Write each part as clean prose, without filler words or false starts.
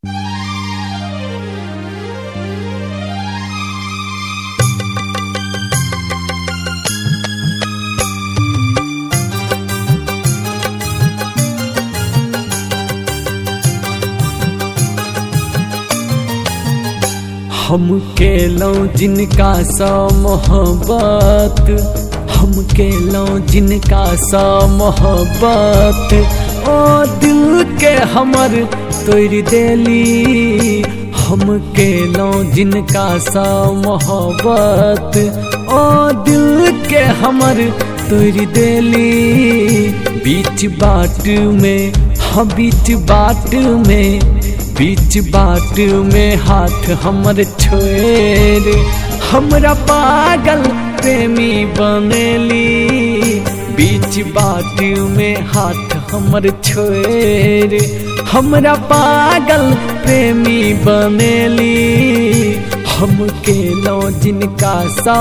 हम केलों जिनका सा मोहब्बत, हम केलों जिनका सा मोहब्बत, ओ दिल के हमर तोड़ देली। हम केलों जिनका सा मोहब्बत, ओ दिल के हमर तोड़ देली। बीच बाट में, हाँ बीच बाट में, बीच बाट में हाथ हमर छोड़ हमरा पागल प्रेमी बनेली। बीच बाट में हाथ हमर छोड़ हमरा पागल प्रेमी बनेली। हम केलों जिनका सा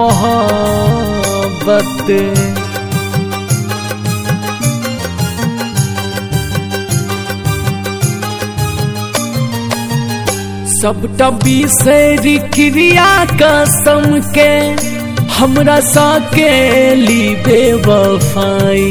मोहब्बत। सबटा बिसरी क्रिया कसम के हमरा सा के ली बेवफाई।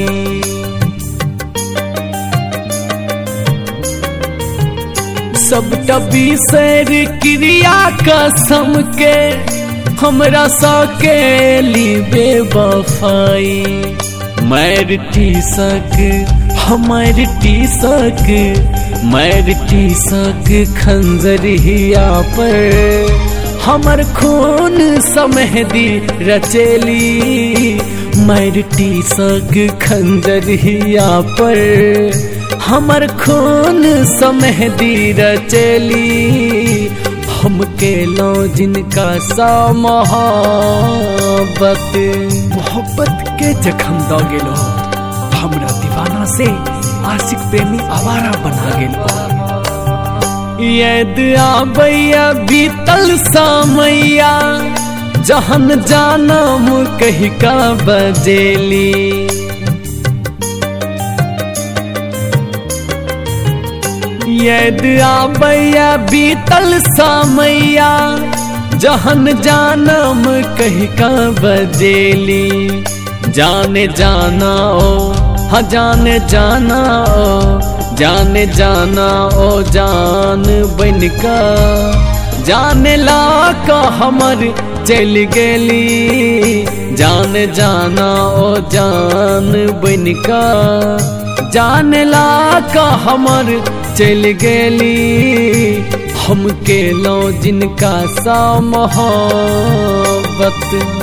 सबटा बिसरी क्रिया कसम के हमरा सा के ली बेवफाई। मैर टीसक हमार टीसक, मैर टीसक खंजरिया पर हमर खून समहदी रचेली। मैर टीसक खंजरिया पर हमर खून समहदी रचेली। हम केलों जिनका सा मोहब्बत। मोहब्बत के जखम द गेलो हमरा दीवाना से आशिक प्रेमी आवारा बना गेल। याद आबैया बीतल समैया जहन जानम कही का बजेली। याद आबैया बीतल समैया जहन जानम कही का बजेली। जाने जाना ओ हाँ जाने जाना ओ, जाने जाना ओ जान बनका। जाने ला का हमर चल गेली। जाने जाना ओ जान बनका। जाने ला का हमर चल गेली। हम केलों जिनका सा मोहब्बत।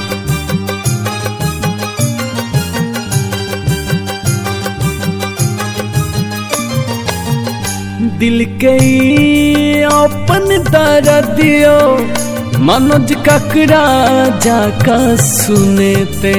दिल के अपन दर्दियो मनोज ककरा जाका सुनते।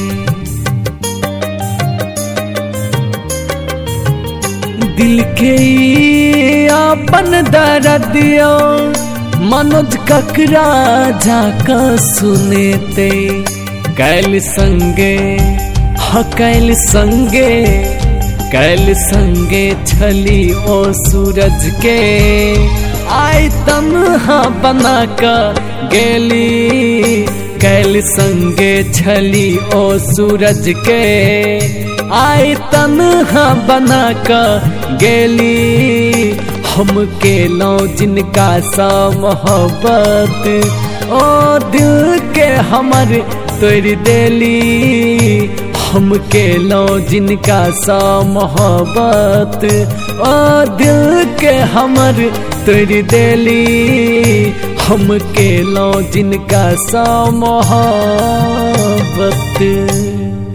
दिल के अपन दर्दियो मनोज ककरा जाका सुनते। कैल संगे हाँ कैल संगे, कैल संगे छली ओ सूरज के। आई तन्हा बना कर गेली। कैल संगे छली ओ सूरज के। आई तन्हा बना कर गेली। हम केलों जिनका सा मोहब्बत, ओ दिल के हमर तोड़ देली। हम केलों जिनका सा मोहब्बत, ओ दिल के हमर तोड़ देली। हम केलों जिनका सा मोहब्बत।